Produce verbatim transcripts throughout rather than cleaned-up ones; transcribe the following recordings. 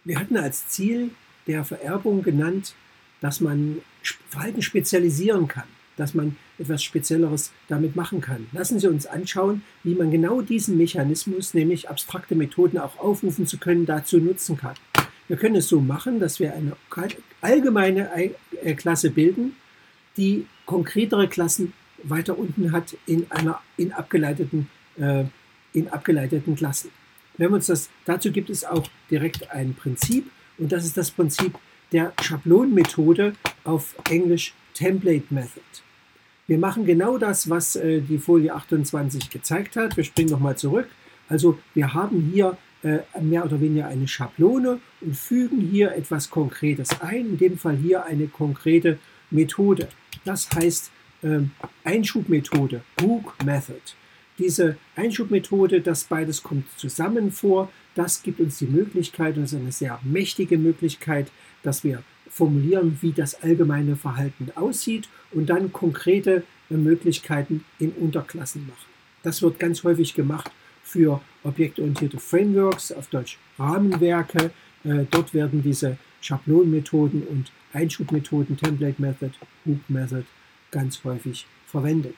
Wir hatten als Ziel der Vererbung genannt, dass man Verhalten spezialisieren kann, dass man etwas Spezielleres damit machen kann. Lassen Sie uns anschauen, wie man genau diesen Mechanismus, nämlich abstrakte Methoden auch aufrufen zu können, dazu nutzen kann. Wir können es so machen, dass wir eine allgemeine Klasse bilden, die konkretere Klassen weiter unten hat in, einer, in, abgeleiteten, äh, in abgeleiteten Klassen. Wenn wir uns das, dazu gibt es auch direkt ein Prinzip, und das ist das Prinzip der Schablonenmethode, auf Englisch Template Method. Wir machen genau das, was äh, die Folie achtundzwanzig gezeigt hat. Wir springen nochmal zurück. Also wir haben hier äh, mehr oder weniger eine Schablone und fügen hier etwas Konkretes ein, in dem Fall hier eine konkrete Methode. Das heißt äh, Einschubmethode, Hook Method. Diese Einschubmethode, das beides kommt zusammen vor, das gibt uns die Möglichkeit, und das ist eine sehr mächtige Möglichkeit, dass wir formulieren, wie das allgemeine Verhalten aussieht und dann konkrete Möglichkeiten in Unterklassen machen. Das wird ganz häufig gemacht für objektorientierte Frameworks, auf Deutsch Rahmenwerke. Äh, dort werden diese Schablonenmethoden und Einschubmethoden, Template Method, Hook Method, ganz häufig verwendet.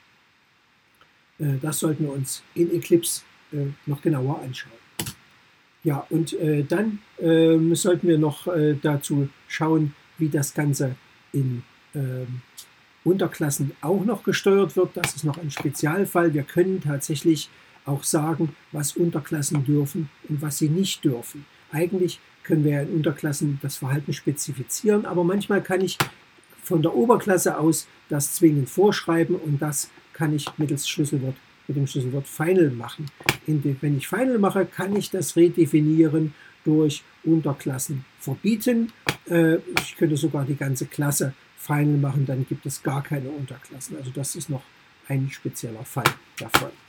Äh, das sollten wir uns in Eclipse äh, noch genauer anschauen. Ja, und äh, dann äh, sollten wir noch äh, dazu schauen, wie das Ganze in äh, Unterklassen auch noch gesteuert wird. Das ist noch ein Spezialfall. Wir können tatsächlich auch sagen, was Unterklassen dürfen und was sie nicht dürfen. Eigentlich können wir in Unterklassen das Verhalten spezifizieren, aber manchmal kann ich von der Oberklasse aus das zwingend vorschreiben, und das kann ich mittels Schlüsselwort mit dem Schlüsselwort Final machen. Wenn ich Final mache, kann ich das redefinieren durch Unterklassen verbieten. Ich könnte sogar die ganze Klasse Final machen, dann gibt es gar keine Unterklassen. Also das ist noch ein spezieller Fall davon.